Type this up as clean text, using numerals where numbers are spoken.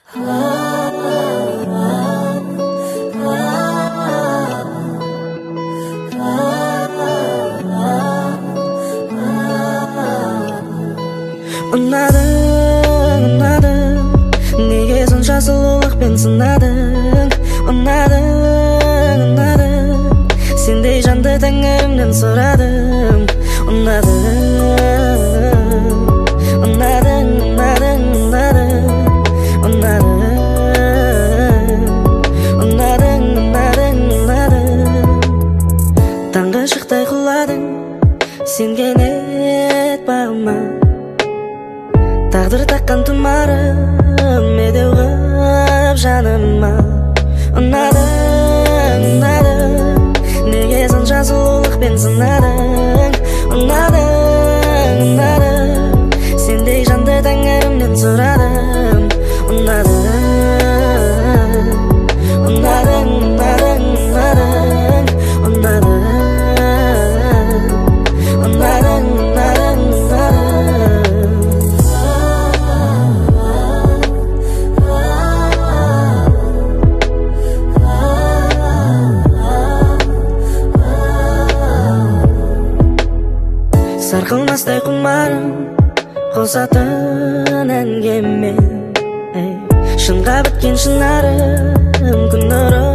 Ұнадың, неге сонша сұлулықпен сынадың? Ұнадың, сендей жанды тәңірімнен сұрадым. Таңғы шықтай құладың, сен кенет бағыма. Тағдыр таққан тұмарым медеу қып жаныма. Ұнадың, неге сонша сұлулықпен сынадың? Ұнадың, сендей жанды тәңірімнен сұрадым. Сарқылмастай құмарым қосатын әнге мен. Шынға біткен шынарым күн нұры